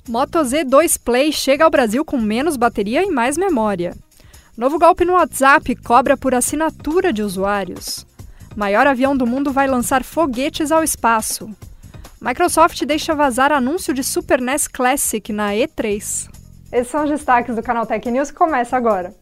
Moto Z2 Play chega ao Brasil com menos bateria e mais memória. Novo golpe no WhatsApp cobra por assinatura de usuários. Maior avião do mundo vai lançar foguetes ao espaço. Microsoft deixa vazar anúncio de Super NES Classic na E3. Esses são os destaques do Canal Tech News que começa agora.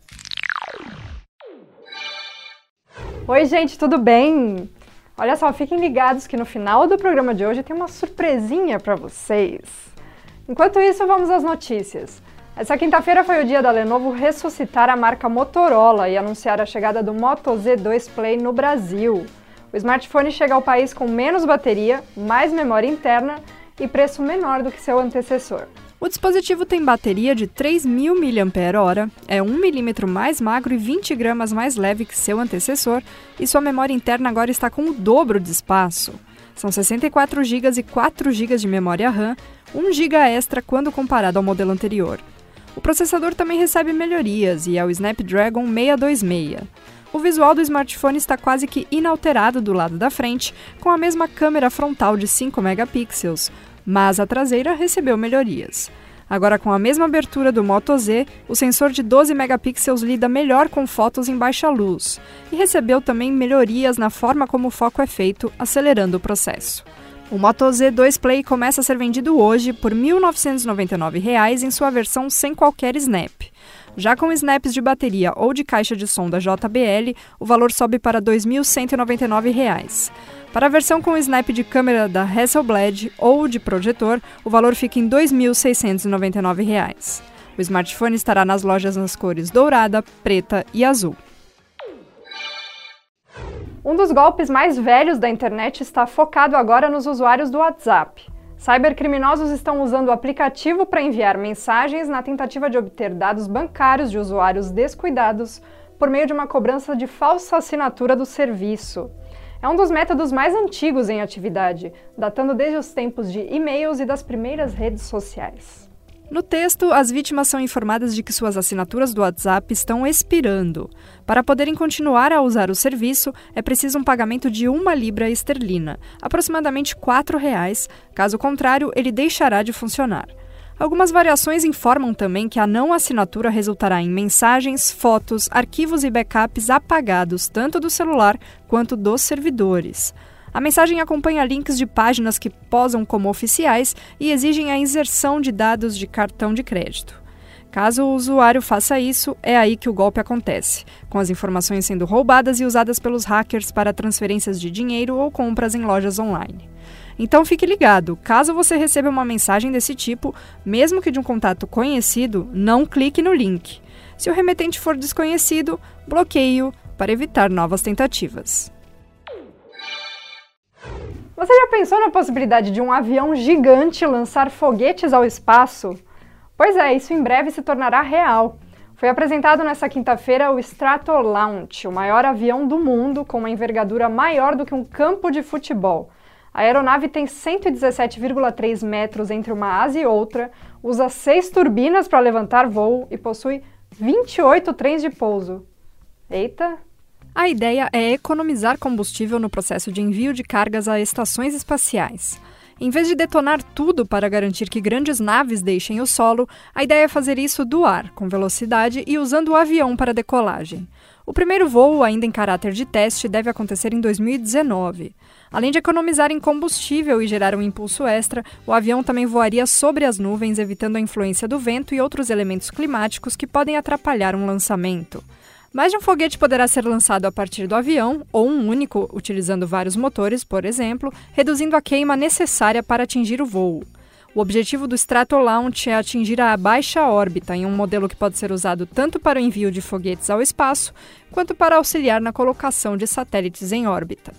Oi, gente, tudo bem? Olha só, fiquem ligados que no final do programa de hoje tem uma surpresinha para vocês. Enquanto isso, vamos às notícias. Essa quinta-feira foi o dia da Lenovo ressuscitar a marca Motorola e anunciar a chegada do Moto Z2 Play no Brasil. O smartphone chega ao país com menos bateria, mais memória interna e preço menor do que seu antecessor. O dispositivo tem bateria de 3.000 mAh, é 1 mm mais magro e 20 gramas mais leve que seu antecessor, e sua memória interna agora está com o dobro de espaço. São 64 GB e 4 GB de memória RAM, 1 GB extra quando comparado ao modelo anterior. O processador também recebe melhorias e é o Snapdragon 626. O visual do smartphone está quase que inalterado do lado da frente, com a mesma câmera frontal de 5 megapixels, mas a traseira recebeu melhorias. Agora, com a mesma abertura do Moto Z, o sensor de 12 megapixels lida melhor com fotos em baixa luz e recebeu também melhorias na forma como o foco é feito, acelerando o processo. O Moto Z2 Play começa a ser vendido hoje por R$ 1.999 em sua versão sem qualquer snap. Já com snaps de bateria ou de caixa de som da JBL, o valor sobe para R$ 2.199. Para a versão com snap de câmera da Hasselblad ou de projetor, o valor fica em R$ 2.699. O smartphone estará nas lojas nas cores dourada, preta e azul. Um dos golpes mais velhos da internet está focado agora nos usuários do WhatsApp. Cybercriminosos estão usando o aplicativo para enviar mensagens na tentativa de obter dados bancários de usuários descuidados por meio de uma cobrança de falsa assinatura do serviço. É um dos métodos mais antigos em atividade, datando desde os tempos de e-mails e das primeiras redes sociais. No texto, as vítimas são informadas de que suas assinaturas do WhatsApp estão expirando. Para poderem continuar a usar o serviço, é preciso um pagamento de 1 libra esterlina, aproximadamente R$ 4,00, caso contrário, ele deixará de funcionar. Algumas variações informam também que a não assinatura resultará em mensagens, fotos, arquivos e backups apagados tanto do celular quanto dos servidores. A mensagem acompanha links de páginas que posam como oficiais e exigem a inserção de dados de cartão de crédito. Caso o usuário faça isso, é aí que o golpe acontece, com as informações sendo roubadas e usadas pelos hackers para transferências de dinheiro ou compras em lojas online. Então fique ligado, caso você receba uma mensagem desse tipo, mesmo que de um contato conhecido, não clique no link. Se o remetente for desconhecido, bloqueie-o para evitar novas tentativas. Você já pensou na possibilidade de um avião gigante lançar foguetes ao espaço? Pois é, isso em breve se tornará real. Foi apresentado nesta quinta-feira o Stratolaunch, o maior avião do mundo com uma envergadura maior do que um campo de futebol. A aeronave tem 117,3 metros entre uma asa e outra, usa 6 turbinas para levantar voo e possui 28 trens de pouso. Eita! A ideia é economizar combustível no processo de envio de cargas a estações espaciais. Em vez de detonar tudo para garantir que grandes naves deixem o solo, a ideia é fazer isso do ar, com velocidade e usando o avião para decolagem. O primeiro voo, ainda em caráter de teste, deve acontecer em 2019. Além de economizar em combustível e gerar um impulso extra, o avião também voaria sobre as nuvens, evitando a influência do vento e outros elementos climáticos que podem atrapalhar um lançamento. Mais de um foguete poderá ser lançado a partir do avião, ou um único, utilizando vários motores, por exemplo, reduzindo a queima necessária para atingir o voo. O objetivo do Stratolaunch é atingir a baixa órbita, em um modelo que pode ser usado tanto para o envio de foguetes ao espaço, quanto para auxiliar na colocação de satélites em órbita.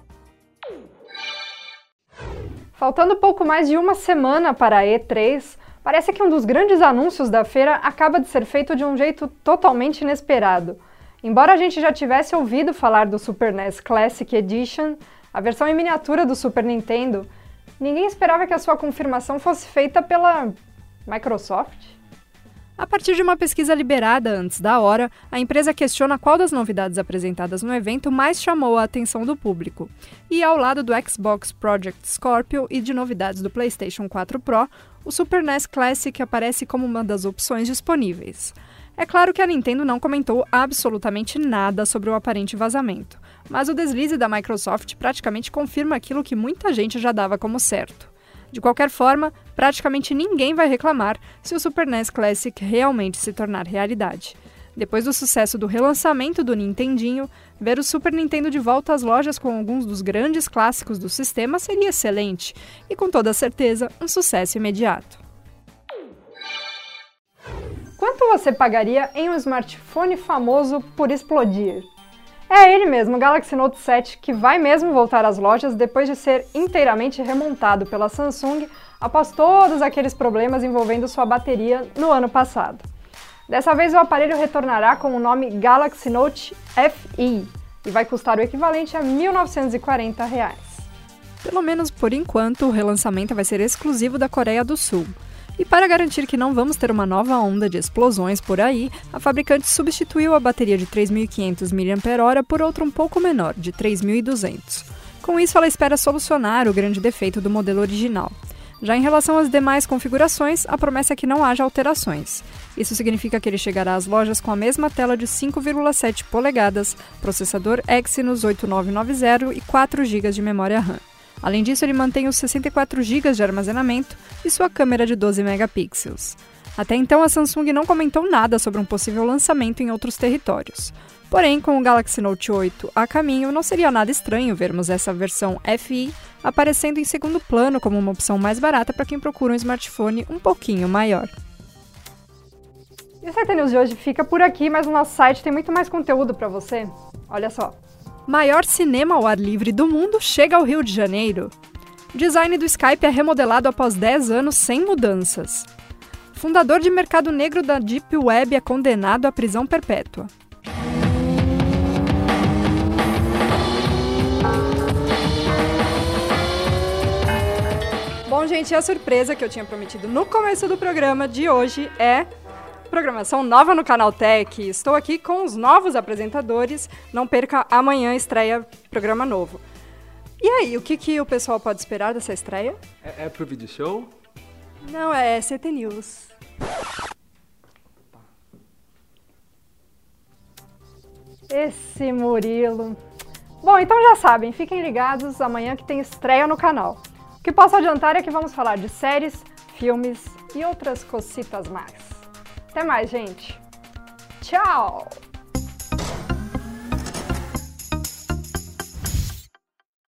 Faltando pouco mais de uma semana para a E3, parece que um dos grandes anúncios da feira acaba de ser feito de um jeito totalmente inesperado. Embora a gente já tivesse ouvido falar do Super NES Classic Edition, a versão em miniatura do Super Nintendo, ninguém esperava que a sua confirmação fosse feita pela Microsoft. A partir de uma pesquisa liberada antes da hora, a empresa questiona qual das novidades apresentadas no evento mais chamou a atenção do público. E ao lado do Xbox Project Scorpio e de novidades do PlayStation 4 Pro, o Super NES Classic aparece como uma das opções disponíveis. É claro que a Nintendo não comentou absolutamente nada sobre o aparente vazamento, mas o deslize da Microsoft praticamente confirma aquilo que muita gente já dava como certo. De qualquer forma, praticamente ninguém vai reclamar se o Super NES Classic realmente se tornar realidade. Depois do sucesso do relançamento do Nintendinho, ver o Super Nintendo de volta às lojas com alguns dos grandes clássicos do sistema seria excelente e, com toda certeza, um sucesso imediato. Quanto você pagaria em um smartphone famoso por explodir? É ele mesmo, o Galaxy Note 7, que vai mesmo voltar às lojas depois de ser inteiramente remontado pela Samsung após todos aqueles problemas envolvendo sua bateria no ano passado. Dessa vez o aparelho retornará com o nome Galaxy Note FE e vai custar o equivalente a R$ 1.940. Pelo menos por enquanto, o relançamento vai ser exclusivo da Coreia do Sul. E para garantir que não vamos ter uma nova onda de explosões por aí, a fabricante substituiu a bateria de 3.500 mAh por outra um pouco menor, de 3.200. Com isso, ela espera solucionar o grande defeito do modelo original. Já em relação às demais configurações, a promessa é que não haja alterações. Isso significa que ele chegará às lojas com a mesma tela de 5,7 polegadas, processador Exynos 8990 e 4 GB de memória RAM. Além disso, ele mantém os 64 GB de armazenamento e sua câmera de 12 megapixels. Até então, a Samsung não comentou nada sobre um possível lançamento em outros territórios. Porém, com o Galaxy Note 8 a caminho, não seria nada estranho vermos essa versão FE aparecendo em segundo plano como uma opção mais barata para quem procura um smartphone um pouquinho maior. E o CT News de hoje fica por aqui, mas no nosso site tem muito mais conteúdo para você. Olha só. Maior cinema ao ar livre do mundo chega ao Rio de Janeiro. O design do Skype é remodelado após 10 anos sem mudanças. Fundador de mercado negro da Deep Web é condenado à prisão perpétua. Bom, gente, a surpresa que eu tinha prometido no começo do programa de hoje é programação nova no Canal Tech. Estou aqui com os novos apresentadores. Não perca, amanhã estreia programa novo. E aí, o que o pessoal pode esperar dessa estreia? É pro vídeo show? Não, é CT News. Esse Murilo. Bom, então já sabem, fiquem ligados amanhã que tem estreia no canal. O que posso adiantar é que vamos falar de séries, filmes e outras cositas mais. Até mais, gente. Tchau!